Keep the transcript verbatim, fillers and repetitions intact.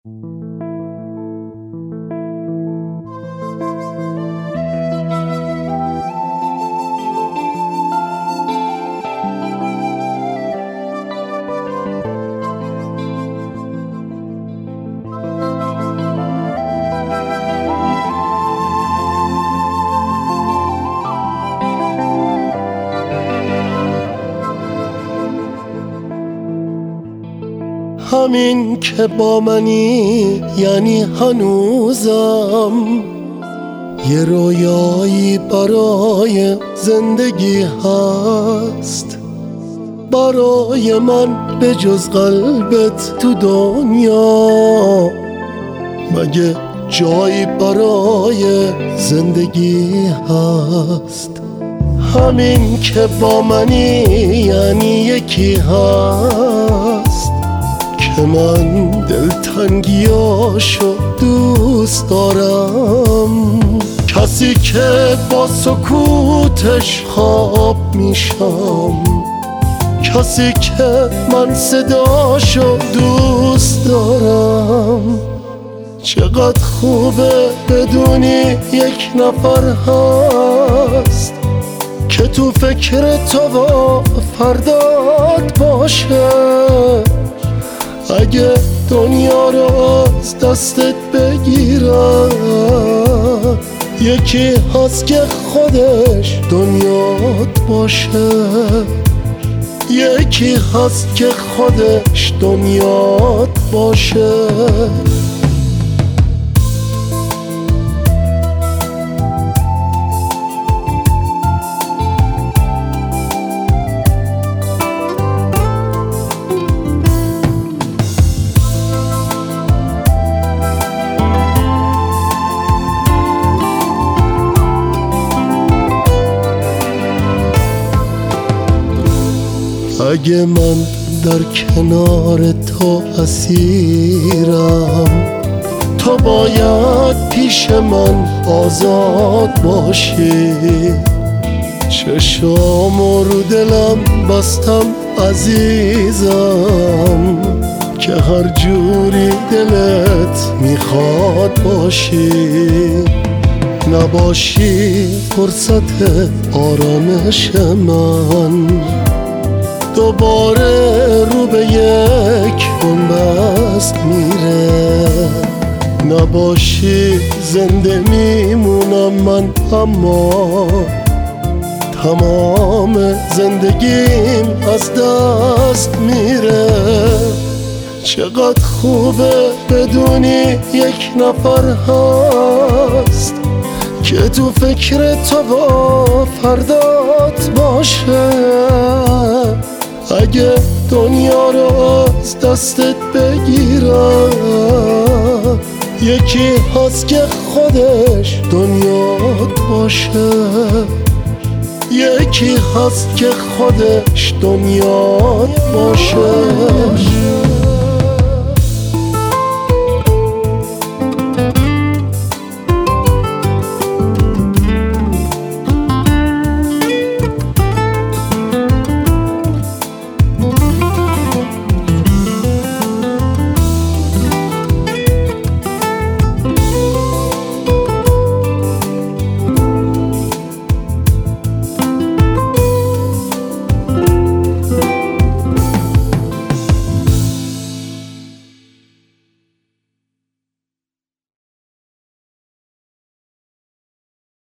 همین که با منی یعنی هنوزم یه رویایی برای زندگی هست، برای من به جز قلبت تو دنیا مگه جایی برای زندگی هست؟ همین که با منی یعنی یکی هست که من دلتنگیاشو دوست دارم، کسی که با سکوتش خواب میشم، کسی که من صداشو دوست دارم. چقدر خوبه بدونی یک نفر هست که تو فکر تو و فردات باشه. اگه دنیا رو از دستت بگیرم یکی هست که خودش دنیات باشه، یکی هست که خودش دنیات باشه. اگه من در کنار تو اسیرم، تو باید پیش من آزاد باشی. چشامو رو دلم بستم عزیزم که هر جوری دلت میخواد باشی. نباشی فرصت آرامش من، دوباره رو به یک بنبست میره. نباشی زنده میمونم من، اما تمام زندگیم از دست میره. چقدر خوبه بدونی یک نفر هست که تو فکر تو و فردات باشه. اگه دنیا رو از دستت بگیرم یکی هست که خودش دنیات باشه، یکی هست که خودش دنیات باشه.